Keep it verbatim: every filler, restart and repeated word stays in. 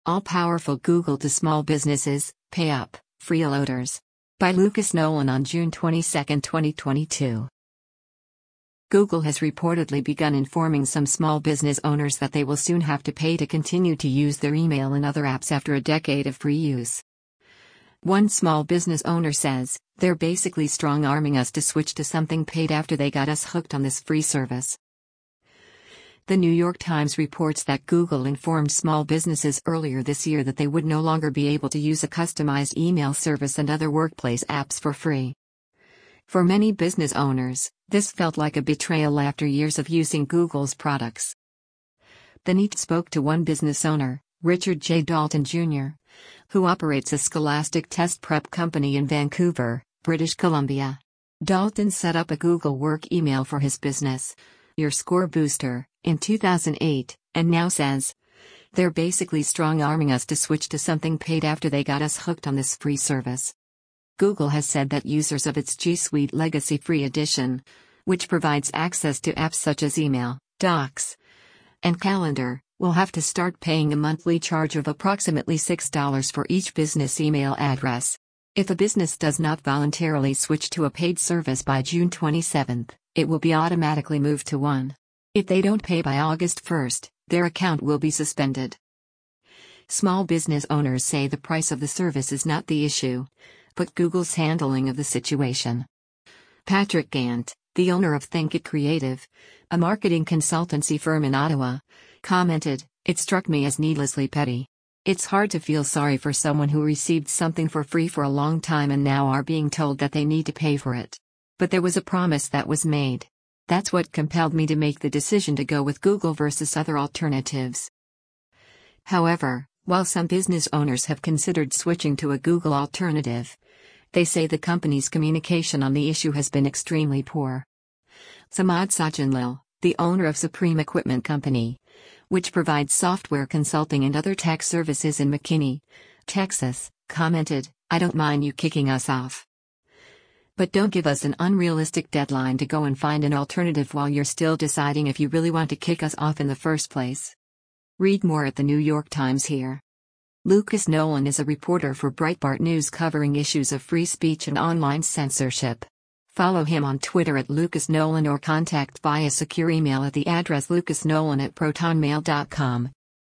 All-powerful Google to small businesses, pay up, freeloaders. By Lucas Nolan on June twenty-second, twenty twenty-two. Google has reportedly begun informing some small business owners that they will soon have to pay to continue to use their email and other apps after a decade of free use. One small business owner says, "They're basically strong-arming us to switch to something paid after they got us hooked on this free service." The New York Times reports that Google informed small businesses earlier this year that they would no longer be able to use a customized email service and other workplace apps for free. For many business owners, this felt like a betrayal after years of using Google's products. The N E T spoke to one business owner, Richard J. Dalton Junior, who operates a scholastic test prep company in Vancouver, British Columbia. Dalton set up a Google Work email for his business, Your Score Booster, in two thousand eight, and now says, "They're basically strong-arming us to switch to something paid after they got us hooked on this free service." Google has said that users of its G Suite Legacy Free Edition, which provides access to apps such as Email, Docs, and Calendar, will have to start paying a monthly charge of approximately six dollars for each business email address. If a business does not voluntarily switch to a paid service by June twenty-seventh, it will be automatically moved to one. If they don't pay by August first, their account will be suspended. Small business owners say the price of the service is not the issue, but Google's handling of the situation. Patrick Gant, the owner of Think It Creative, a marketing consultancy firm in Ottawa, commented, "It struck me as needlessly petty. It's hard to feel sorry for someone who received something for free for a long time and now are being told that they need to pay for it. But there was a promise that was made. That's what compelled me to make the decision to go with Google versus other alternatives." However, while some business owners have considered switching to a Google alternative, they say the company's communication on the issue has been extremely poor. Samad Sajanlil, the owner of Supreme Equipment Company, which provides software consulting and other tech services in McKinney, Texas, commented, "I don't mind you kicking us off. But don't give us an unrealistic deadline to go and find an alternative while you're still deciding if you really want to kick us off in the first place." Read more at the New York Times here. Lucas Nolan is a reporter for Breitbart News covering issues of free speech and online censorship. Follow him on Twitter at Lucas Nolan or contact via secure email at the address lucasnolan at protonmail dot com.